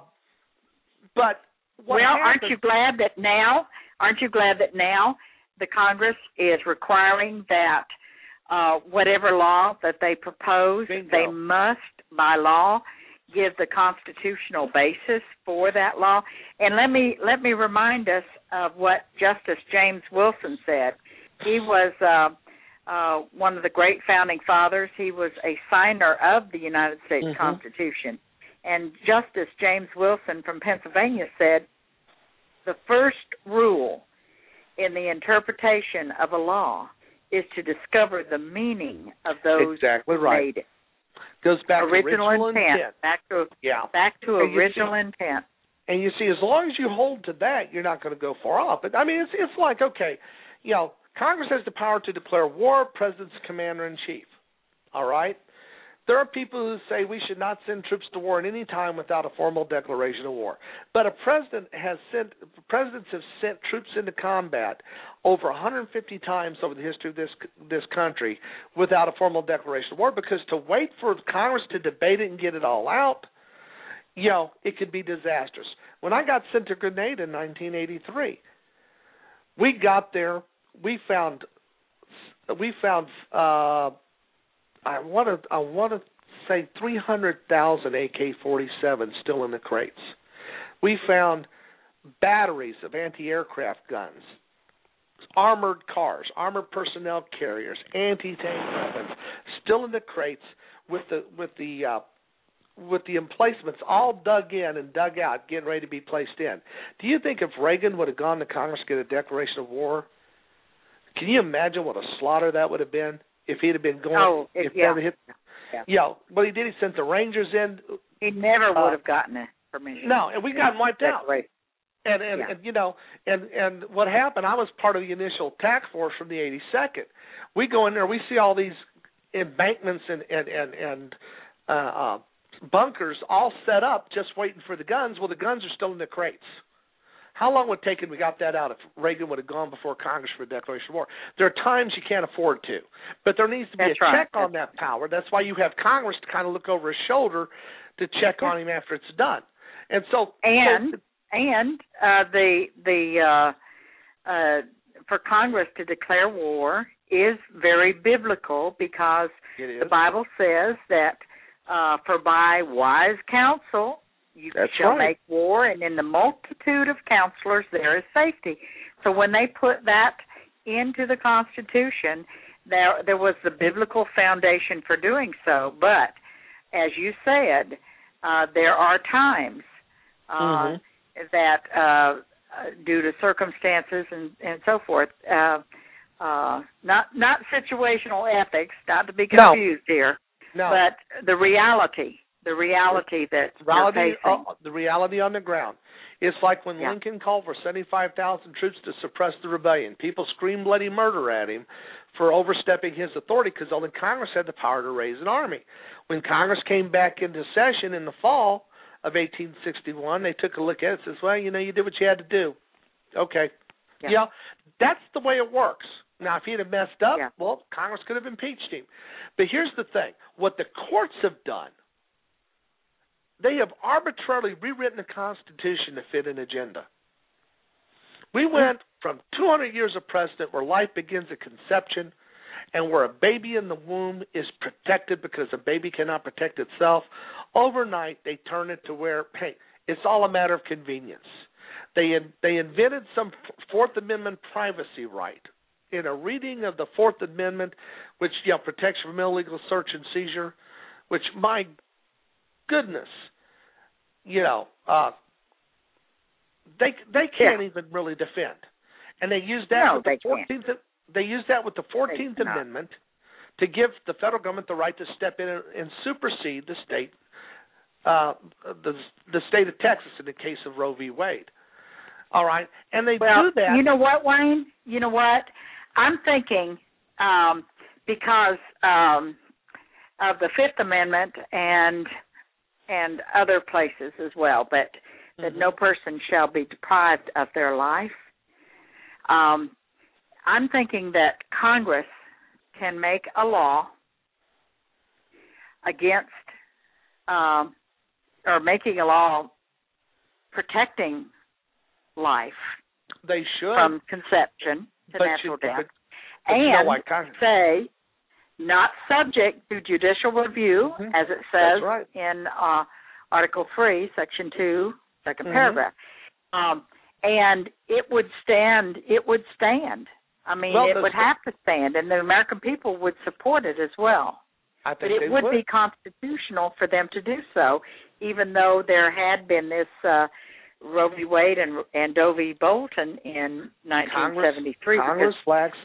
but what well, happens, aren't you glad that now? Aren't you glad that now the Congress is requiring that uh, whatever law that they propose, Bingo. they must, by law, give the constitutional basis for that law. And let me let me remind us of what Justice James Wilson said. He was uh, uh, one of the great founding fathers. He was a signer of the United States mm-hmm. Constitution. And Justice James Wilson from Pennsylvania said, the first rule in the interpretation of a law is to discover the meaning of those exactly who right. made it. Goes back original, to original intent. intent. Back to yeah. back to and original see, intent. And you see, as long as you hold to that, you're not going to go far off. But I mean, it's it's like okay, you know, Congress has the power to declare war. President's commander in chief. All right. There are people who say we should not send troops to war at any time without a formal declaration of war. But a president has sent presidents have sent troops into combat over one hundred fifty times over the history of this this country without a formal declaration of war, because to wait for Congress to debate it and get it all out, you know, it could be disastrous. When I got sent to Grenada in nineteen eighty-three, we got there, we found we found uh, I want to I want to say three hundred thousand A K forty-sevens still in the crates. We found batteries of anti-aircraft guns, armored cars, armored personnel carriers, anti-tank weapons still in the crates with the with the uh, with the emplacements all dug in and dug out, getting ready to be placed in. Do you think if Reagan would have gone to Congress to get a declaration of war, can you imagine what a slaughter that would have been if he'd have been going? Oh, if yeah. that hit, yeah. yeah. What he did, he sent the Rangers in. He never uh, would have gotten it permission. No, and we got wiped out. Right. And and, Yeah. and you know, and and what happened? I was part of the initial task force from the eighty-second. We go in there, we see all these embankments and and and, and uh, uh, bunkers all set up, just waiting for the guns. Well, the guns are still in the crates. How long would it take if we got that out if Reagan would have gone before Congress for a declaration of war? There are times you can't afford to, but there needs to be That's a right. check on that power. That's why you have Congress to kind of look over his shoulder to check yeah. on him after it's done. And so, and so, and uh, the the uh, uh, for Congress to declare war is very biblical because the Bible says that uh, for by wise counsel you That's shall right. make war, and in the multitude of counselors there is safety. So when they put that into the Constitution, there there was the biblical foundation for doing so. But as you said, uh, there are times uh, mm-hmm. that, uh, due to circumstances and, and so forth, uh, uh, not not situational ethics, not to be confused no. here, no. but the reality. The reality that reality, you're facing. uh, the reality on the ground. It's like when yeah. Lincoln called for seventy-five thousand troops to suppress the rebellion. People screamed bloody murder at him for overstepping his authority because only Congress had the power to raise an army. When Congress came back into session in the fall of eighteen sixty-one, they took a look at it and says, well, you know, you did what you had to do. Okay. Yeah, yeah that's the way it works. Now, if he'd have messed up, yeah. well, Congress could have impeached him. But here's the thing. What the courts have done, they have arbitrarily rewritten the Constitution to fit an agenda. We went from two hundred years of precedent where life begins at conception and where a baby in the womb is protected because a baby cannot protect itself. Overnight, they turn it to where, hey, it's all a matter of convenience. They they invented some Fourth Amendment privacy right. In a reading of the Fourth Amendment, which you know, protects from illegal search and seizure, which, my goodness, you know, uh, they they can't yeah. even really defend, and they use that no, with the they fourteenth. Can't. They use that with the Fourteenth Amendment to give the federal government the right to step in and, and supersede the state, uh, the the state of Texas in the case of Roe v. Wade. All right, and they well, do that. You know what, Wayne? You know what? I'm thinking um, because um, of the Fifth Amendment and and other places as well, but that mm-hmm. no person shall be deprived of their life. Um, I'm thinking that Congress can make a law against um, or making a law protecting life. They should. From conception to but natural you, death. But, but and you know what, Congress, say, not subject to judicial review, mm-hmm. as it says right. in uh, Article three, Section two, second mm-hmm. paragraph. Um, and it would stand, it would stand. I mean, well, it would have to stand, and the American people would support it as well. I think but it they would, would be constitutional for them to do so, even though there had been this uh, Roe v. Wade and, and Doe v. Bolton in nineteen seventy-three. Congress, Congress lacks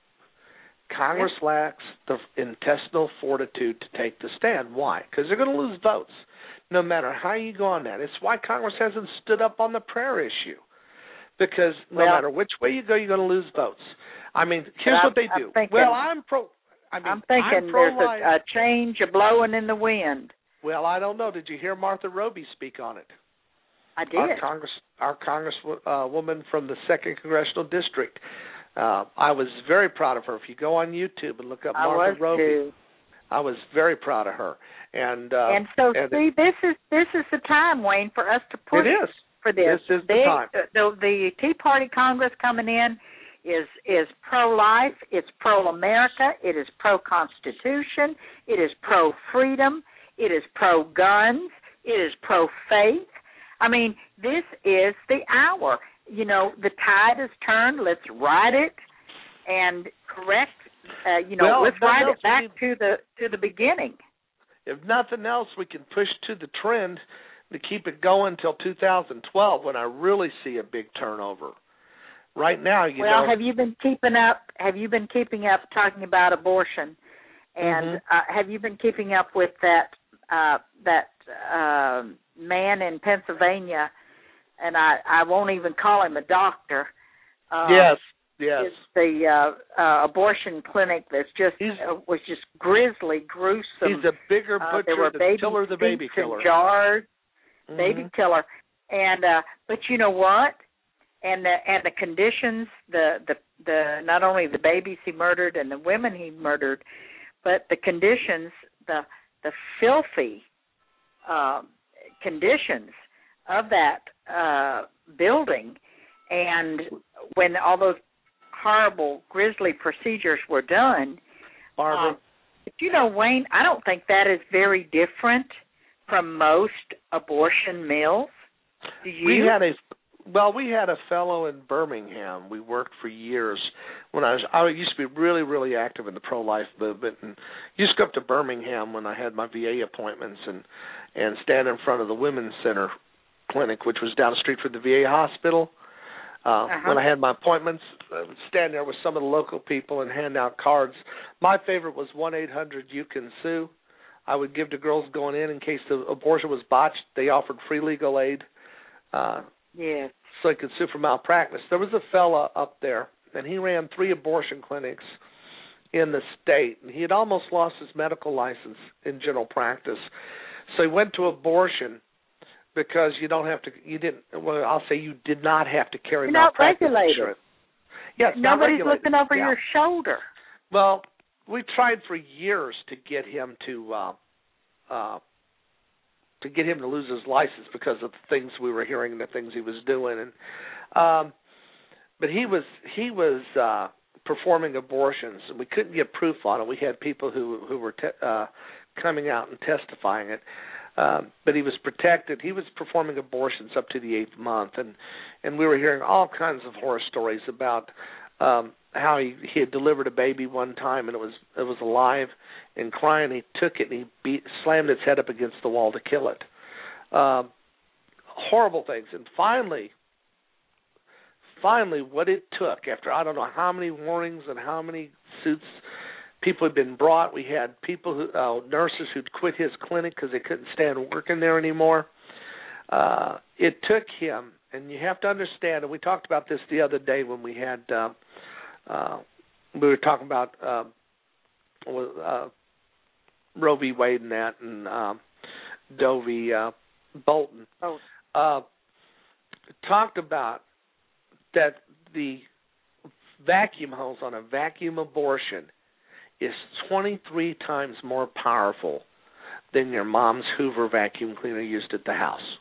Congress yeah. lacks the intestinal fortitude to take the stand. Why? Because they're going to lose votes, no matter how you go on that. It's why Congress hasn't stood up on the prayer issue, because no well, matter which way you go, you're going to lose votes. I mean, here's I'm, what they do. Thinking, well, I'm pro. I mean, I'm thinking I'm there's pro-life. a, a change, a blowing in the wind. Well, I don't know. Did you hear Martha Roby speak on it? I did. Our Congress, our Congresswoman uh, from the second Congressional District. Uh, I was very proud of her. If you go on YouTube and look up I Martha was Roby, too. I was very proud of her. And uh, and so, and see, it, this is this is the time, Wayne, for us to push it is. for this. This is the they, time. The, the Tea Party Congress coming in is is pro-life, it's pro-America, it is pro-Constitution, it is pro-freedom, it is pro-guns, it is pro-faith. I mean, this is the hour. You know, the tide has turned. Let's ride it and correct. Uh, you know, well, let's ride else, it back we, to the to the beginning. If nothing else, we can push to the trend to keep it going until two thousand twelve, when I really see a big turnover. Right now, you well, know. Well, have you been keeping up? Have you been keeping up talking about abortion? And mm-hmm. uh, have you been keeping up with that uh, that uh, man in Pennsylvania? And I, I won't even call him a doctor. Uh, yes, yes. It's the uh, uh, abortion clinic that's just uh, was just grisly, gruesome. He's a bigger butcher uh, there were than baby Killer the baby feet killer. And jars, mm-hmm. baby killer. And uh, but you know what? and the and the conditions, the the the not only the babies he murdered and the women he murdered, but the conditions, the the filthy uh, conditions of that uh, building, and when all those horrible, grisly procedures were done. Barbara. Uh, but you know, Wayne, I don't think that is very different from most abortion mills. Do you? We had a well, we had a fellow in Birmingham. We worked for years. When I was, I used to be really, really active in the pro-life movement, and used to go up to Birmingham when I had my V A appointments, and and stand in front of the Women's Center clinic, which was down the street from the V A hospital. Uh, uh-huh. When I had my appointments, I would stand there with some of the local people and hand out cards. My favorite was one eight hundred you can sue. I would give to girls going in in case the abortion was botched. They offered free legal aid. Uh, yeah. So they could sue for malpractice. There was a fella up there, and he ran three abortion clinics in the state. And he had almost lost his medical license in general practice. So he went to abortion because you don't have to, you didn't, well, I'll say you did not have to carry You're malpractice not regulated. insurance. Yes, nobody's not regulated. looking over yeah. your shoulder. Well, we tried for years to get him to uh, uh, to get him to lose his license because of the things we were hearing, the things he was doing, and um, but he was he was uh, performing abortions, and we couldn't get proof on it. We had people who who were te- uh, coming out and testifying it, um, but he was protected. He was performing abortions up to the eighth month, and and we were hearing all kinds of horror stories about. Um, how he, he had delivered a baby one time and it was it was alive and crying. He took it and he beat, slammed its head up against the wall to kill it. Um, horrible things. And finally, finally, what it took after I don't know how many warnings and how many suits people had been brought. We had people, who, uh, nurses who'd quit his clinic because they couldn't stand working there anymore. Uh, it took him, and you have to understand, and we talked about this the other day when we had. Uh, Uh, we were talking about uh, uh, Roe v. Wade and that, and um, Doe v. Uh, Bolton. Oh. Uh, talked about that the vacuum hose on a vacuum abortion is twenty-three times more powerful than your mom's Hoover vacuum cleaner used at the house.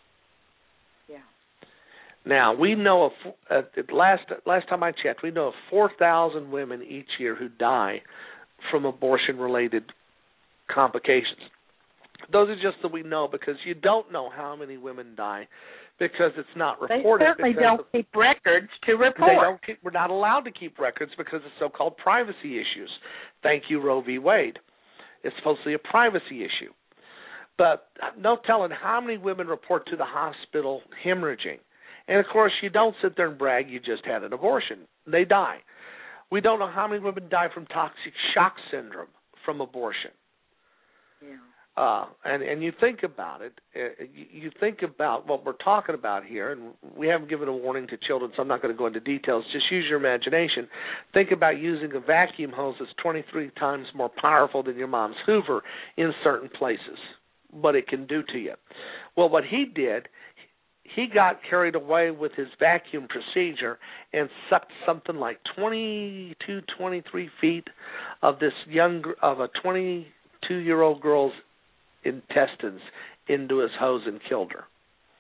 Now, we know, of, uh, last last time I checked, we know of four thousand women each year who die from abortion-related complications. Those are just that we know because you don't know how many women die because it's not reported. They certainly don't keep records to report. They don't keep, we're not allowed to keep records because of so-called privacy issues. Thank you, Roe v. Wade. It's supposed to be a privacy issue. But no telling how many women report to the hospital hemorrhaging. And, of course, you don't sit there and brag you just had an abortion. They die. We don't know how many women die from toxic shock syndrome from abortion. Yeah. Uh, and, and you think about it, uh, you, you think about what we're talking about here, and we haven't given a warning to children, so I'm not going to go into details. Just use your imagination. Think about using a vacuum hose that's twenty-three times more powerful than your mom's Hoover in certain places, what it can do to you. Well, what he did, he got carried away with his vacuum procedure and sucked something like twenty-two, twenty-three feet of this young, of a twenty-two-year-old girl's intestines into his hose and killed her.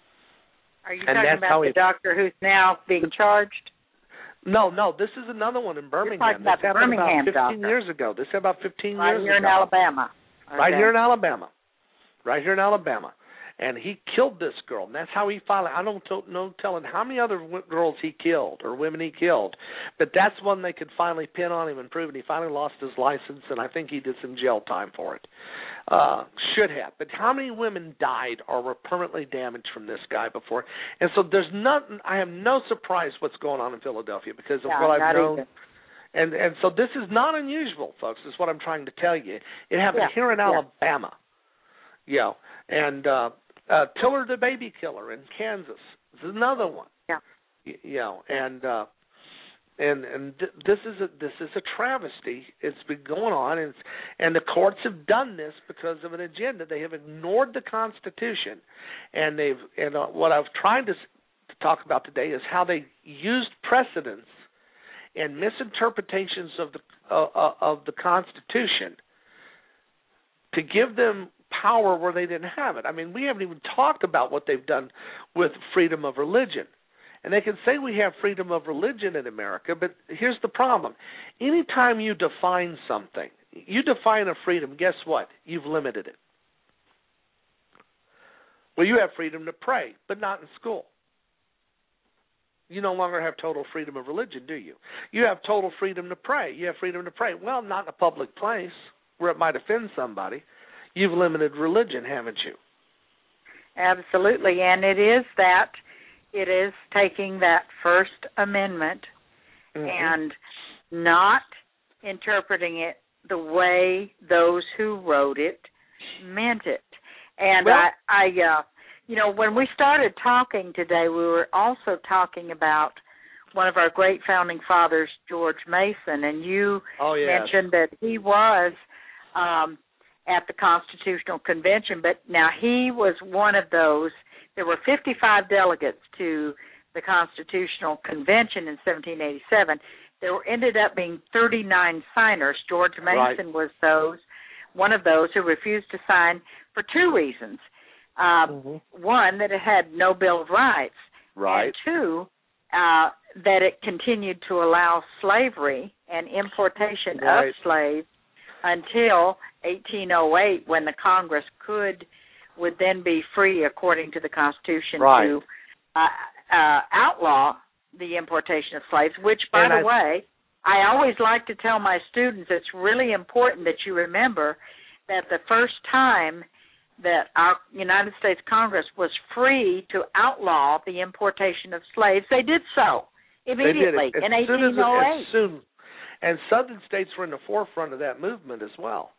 Are you and talking about the he, doctor who's now being charged? No, no. This is another one in Birmingham. You're talking about this the happened Birmingham about fifteen doctor. years ago. This happened about fifteen right years here ago. in Alabama. Okay. Right here in Alabama. Right here in Alabama. And he killed this girl, and that's how he finally, I don't know telling how many other w- girls he killed or women he killed, but that's one they could finally pin on him and prove, and he finally lost his license, and I think he did some jail time for it. Uh, should have. But how many women died or were permanently damaged from this guy before? And so there's nothing, I have no surprise what's going on in Philadelphia because of yeah, what I've known. Either. And and so this is not unusual, folks, is what I'm trying to tell you. It happened yeah. here in yeah. Alabama. You know, and uh, uh, Tiller the baby killer in Kansas is another one. Yeah. You, you know, and uh, and and th- this is a this is a travesty. It's been going on, and it's, and the courts have done this because of an agenda. They have ignored the Constitution, and they've and uh, what I've tried to to talk about today is how they used precedents and misinterpretations of the uh, of the Constitution to give them power where they didn't have it. I mean, we haven't even talked about what they've done with freedom of religion. And they can say we have freedom of religion in America, but here's the problem. Anytime you define something, you define a freedom, guess what? You've limited it. Well, you have freedom to pray, but not in school. You no longer have total freedom of religion, do you? You have total freedom to pray. You have freedom to pray. Well, not in a public place where it might offend somebody. You've limited religion, haven't you? Absolutely, and it is that. It is taking that First Amendment mm-hmm. and not interpreting it the way those who wrote it meant it. And well, I, I uh, you know, when we started talking today, we were also talking about one of our great founding fathers, George Mason, and you oh, yes. mentioned that he was um, at the Constitutional Convention, but now he was one of those. There were fifty-five delegates to the Constitutional Convention in seventeen eighty-seven. There were, ended up being thirty-nine signers. George Mason right. was those, one of those who refused to sign for two reasons. Uh, mm-hmm. One, that it had no Bill of Rights. Right. And two, uh, that it continued to allow slavery and importation right. of slaves until eighteen oh eight, when the Congress could would then be free, according to the Constitution, right. to uh, uh, outlaw the importation of slaves, which, by and the I, way, I always like to tell my students it's really important that you remember that the first time that our United States Congress was free to outlaw the importation of slaves, they did so immediately did. in eighteen oh eight. As soon, and southern states were in the forefront of that movement as well.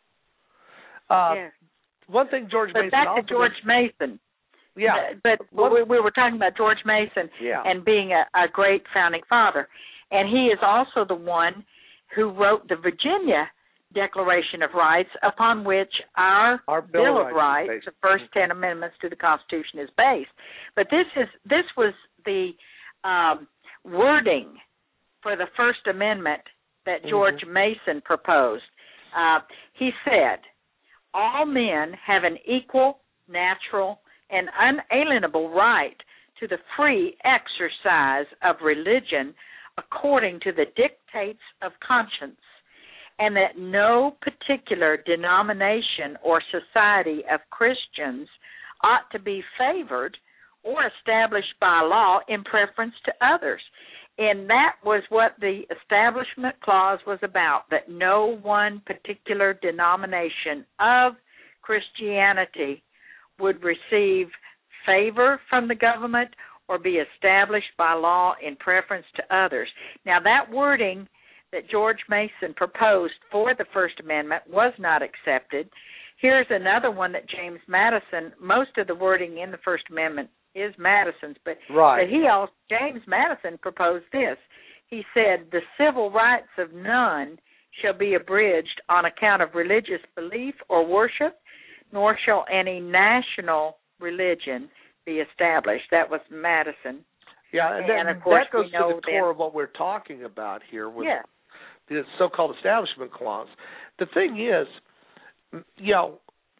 Uh, yes. One thing George but Mason back also to George Mason. Yeah. But we, we were talking about George Mason yeah. and being a, a great founding father. And he is also the one who wrote the Virginia Declaration of Rights, upon which our, our Bill, Bill of Rights, Rights the first ten amendments to the Constitution, is based. But this is this was the um, wording for the First Amendment that George mm-hmm. Mason proposed. Uh, he said, all men have an equal, natural, and unalienable right to the free exercise of religion according to the dictates of conscience, and that no particular denomination or society of Christians ought to be favored or established by law in preference to others. And that was what the Establishment Clause was about, that no one particular denomination of Christianity would receive favor from the government or be established by law in preference to others. Now, that wording that George Mason proposed for the First Amendment was not accepted. Here's another one that James Madison, most of the wording in the First Amendment is Madison's, but, right. but he also, James Madison proposed this. He said, the civil rights of none shall be abridged on account of religious belief or worship, nor shall any national religion be established. That was Madison. Yeah, and, and then, of course that goes we know to the core that, of what we're talking about here with yeah. the so-called Establishment Clause. The thing is, you know,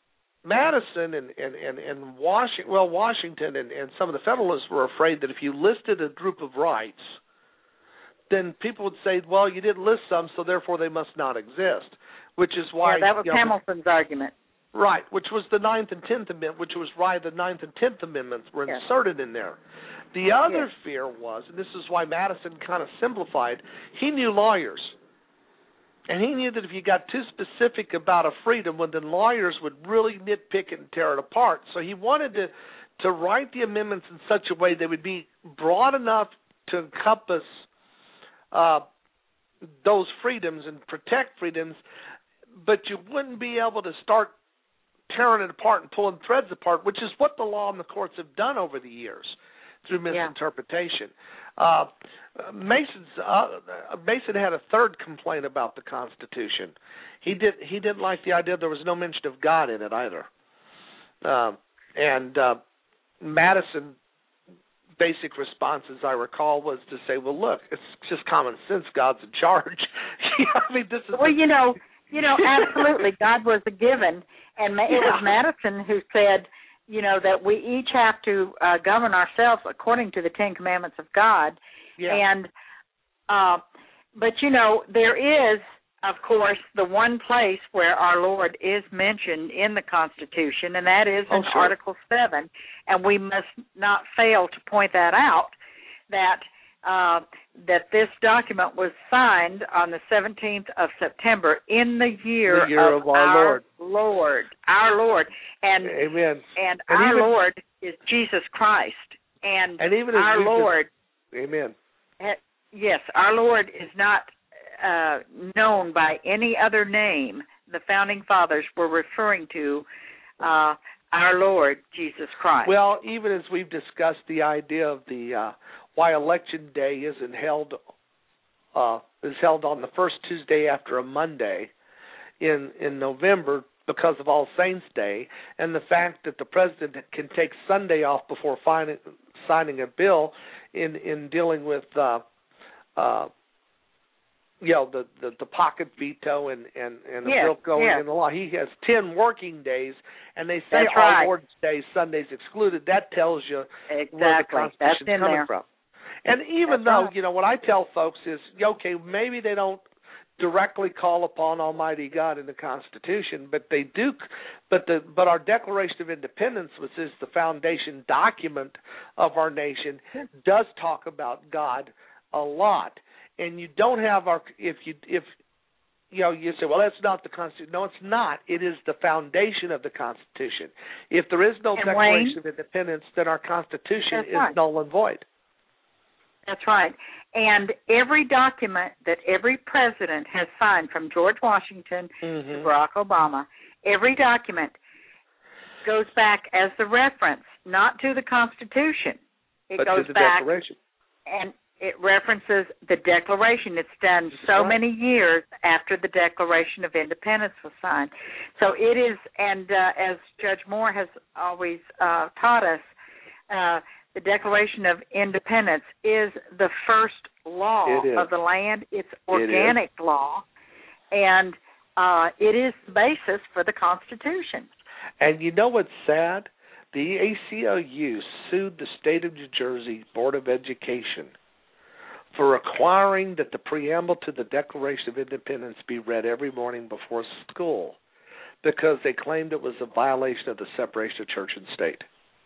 Madison and, and, and, and Washington, well, Washington and, and some of the Federalists were afraid that if you listed a group of rights, then people would say, well, you didn't list some, so therefore they must not exist, which is why... Yeah, that was you know, Hamilton's argument. Right, which was the Ninth and Tenth Amendment, which was why the Ninth and Tenth Amendments were yes. inserted in there. The other yes. fear was, and this is why Madison kind of simplified, he knew lawyers. And he knew that if you got too specific about a freedom, well, then lawyers would really nitpick it and tear it apart. So he wanted to, to write the amendments in such a way they would be broad enough to encompass uh, those freedoms and protect freedoms, but you wouldn't be able to start tearing it apart and pulling threads apart, which is what the law and the courts have done over the years through misinterpretation. Yeah. Uh, Mason's uh, Mason had a third complaint about the Constitution. He did he didn't like the idea there was no mention of God in it either. Uh, and uh, Madison basic response, as I recall, was to say, well, look, it's just common sense. God's in charge. I mean, this is... Well, you know, you know, absolutely, God was a given. And it was Madison who said, you know, that we each have to uh, govern ourselves according to the Ten Commandments of God. Yeah. And, uh, but, you know, there is, of course, the one place where our Lord is mentioned in the Constitution, and that is in oh, sure. Article seven. And we must not fail to point that out, that uh, that this document was signed on the seventeenth of September in the year, the year of, of our, our Lord. Lord, our Lord. And, Amen. And, and our even, Lord is Jesus Christ. And, and even our Lord... Just, amen. Yes, our Lord is not uh, known by any other name. The Founding Fathers were referring to uh, our Lord, Jesus Christ. Well, even as we've discussed the idea of the uh, why Election Day isn't held uh, is held on the first Tuesday after a Monday in in November because of All Saints Day, and the fact that the president can take Sunday off before fining, signing a bill in in dealing with uh, uh, you know the, the, the pocket veto and and and the yes, bill going yes. in the law. He has ten working days, and they say That's Our right. Lord's Day, Sunday's excluded. That tells you exactly. where the Constitution's That's in coming there. from. And even That's though, right. you know, what I tell folks is, okay, maybe they don't directly call upon Almighty God in the Constitution, but they do. But the but our Declaration of Independence, which is the foundation document of our nation, does talk about God a lot. And you don't have our if you if you know you say, well, that's not the Constitution. No, it's not. It is the foundation of the Constitution. If there is no and Declaration Wayne, of Independence, then our Constitution that's is right. null and void. That's right. And every document that every president has signed, from George Washington mm-hmm. to Barack Obama, every document goes back as the reference, not to the Constitution. It but goes to the back Declaration. and it references the Declaration. It's done That's so right. many years after the Declaration of Independence was signed. So it is, and uh, as Judge Moore has always uh, taught us, uh, the Declaration of Independence is the first law of the land. It's organic it law, and uh, it is the basis for the Constitution. And you know what's sad? The A C L U sued the state of New Jersey Board of Education for requiring that the preamble to the Declaration of Independence be read every morning before school because they claimed it was a violation of the separation of church and state.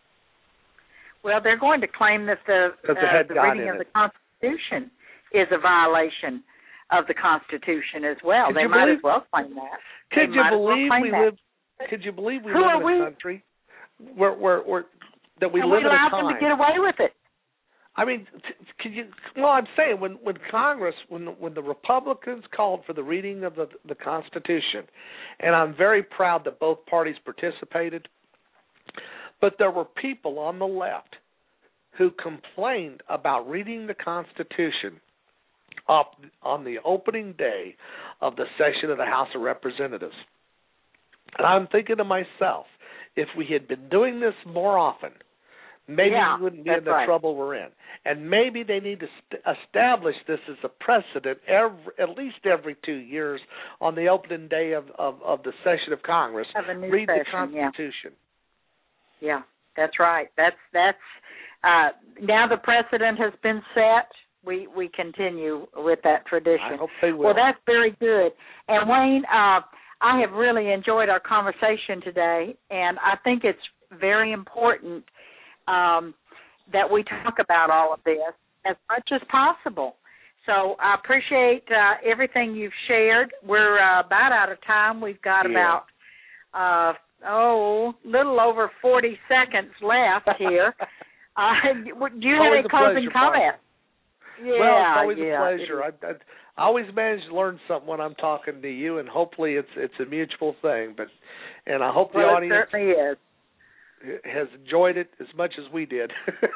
Well, they're going to claim that the, uh, the reading of it. the Constitution is a violation of the Constitution as well. Could they you might believe, as well claim that. Could they you might believe well we that. live? Could you believe we Who live in a we? country where, where, where that we and live we in a allowed time? them to get away with it. I mean, t- could you? Well, I'm saying when, when Congress, when when the Republicans called for the reading of the the Constitution, and I'm very proud that both parties participated, but there were people on the left who complained about reading the Constitution up on the opening day of the session of the House of Representatives. And I'm thinking to myself, if we had been doing this more often, maybe yeah, we wouldn't be in the right. trouble we're in. And maybe they need to st- establish this as a precedent every, at least every two years on the opening day of, of, of the session of Congress. Of a new read session, the Constitution. Yeah. yeah, that's right. That's that's uh, now the precedent has been set. We we continue with that tradition. I hope they will. Well, that's very good. And Wayne, uh, I have really enjoyed our conversation today, and I think it's very important um, that we talk about all of this as much as possible. So I appreciate uh, everything you've shared. We're uh, about out of time. We've got yeah. about, uh, oh, little over forty seconds left here. uh, do you have any closing comments? Yeah, well, it's always yeah, a pleasure. I, I, I always manage to learn something when I'm talking to you, and hopefully it's it's a mutual thing. But and I hope the well, audience it certainly is. has enjoyed it as much as we did.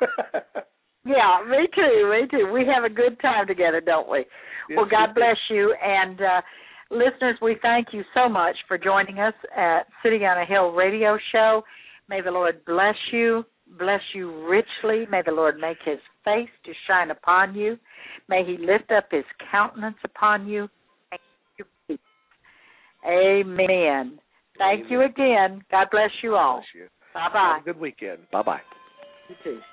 Yeah, me too, me too. We have a good time together, don't we? Yes, well, God we bless you. And uh, listeners, we thank you so much for joining us at City on a Hill radio show. May the Lord bless you, bless you richly. May the Lord make his face to shine upon you. May he lift up his countenance upon you. Amen. Thank Amen. you again. God bless you all. Bless you. Bye-bye. Have a good weekend. Bye-bye. You too.